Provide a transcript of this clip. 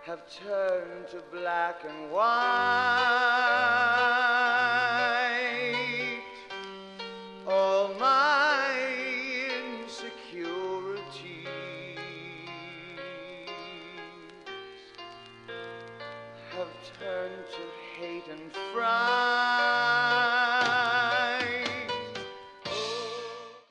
have turned to black and white. All my insecurities have turned to hate and fright.